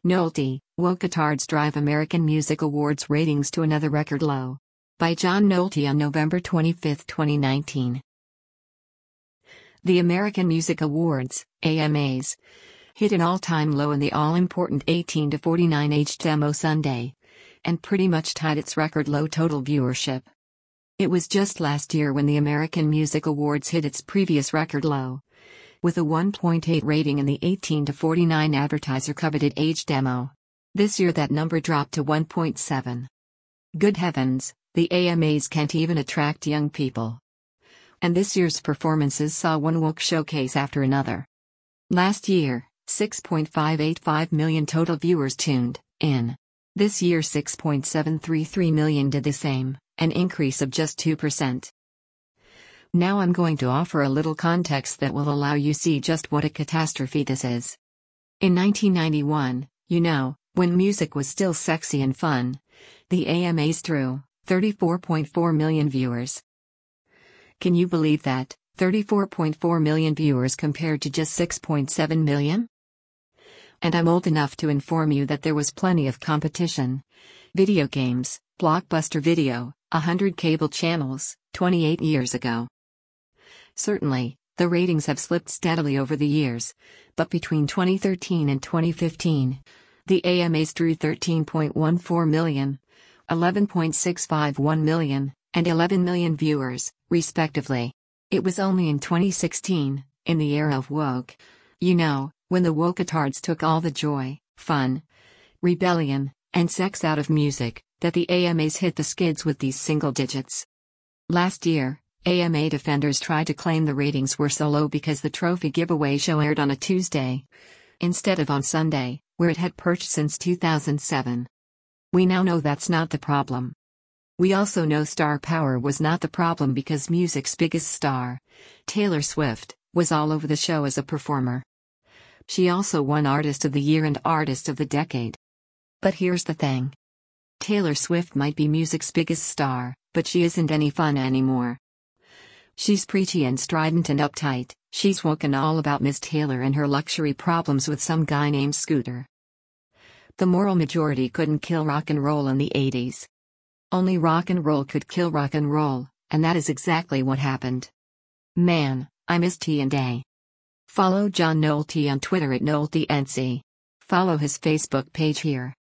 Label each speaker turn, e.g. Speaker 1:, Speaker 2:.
Speaker 1: Nolte, Woketards drive American Music Awards ratings to another record low. By John Nolte on November 25, 2019. The American Music Awards, AMAs, hit an all-time low in the all-important 18 to 49 age demo Sunday, and pretty much tied its record low total viewership. It was just last year when the American Music Awards hit its previous record low, with a 1.8 rating in the 18 to 49 advertiser-coveted age demo. This year that number dropped to 1.7. Good heavens, the AMAs can't even attract young people. And this year's performances saw one woke showcase after another. Last year, 6.585 million total viewers tuned in. This year 6.733 million did the same, an increase of just 2%. Now I'm going to offer a little context that will allow you see just what a catastrophe this is. In 1991, when music was still sexy and fun, the AMAs drew 34.4 million viewers. Can you believe that? 34.4 million viewers compared to just 6.7 million? And I'm old enough to inform you that there was plenty of competition. Video games, Blockbuster Video, 100 cable channels, 28 years ago. Certainly, the ratings have slipped steadily over the years, but between 2013 and 2015, the AMAs drew 13.14 million, 11.651 million, and 11 million viewers, respectively. It was only in 2016, in the era of woke, when the woketards took all the joy, fun, rebellion, and sex out of music, that the AMAs hit the skids with these single digits. Last year, AMA defenders tried to claim the ratings were so low because the trophy giveaway show aired on a Tuesday, instead of on Sunday, where it had perched since 2007. We now know that's not the problem. We also know star power was not the problem because music's biggest star, Taylor Swift, was all over the show as a performer. She also won Artist of the Year and Artist of the Decade. But here's the thing. Taylor Swift might be music's biggest star, but she isn't any fun anymore. She's preachy and strident and uptight, she's woke and all about Miss Taylor and her luxury problems with some guy named Scooter. The moral majority couldn't kill rock and roll in the 80s. Only rock and roll could kill rock and roll, and that is exactly what happened. Man, I miss T&A. Follow John Nolte on Twitter at NolteNC. Follow his Facebook page here.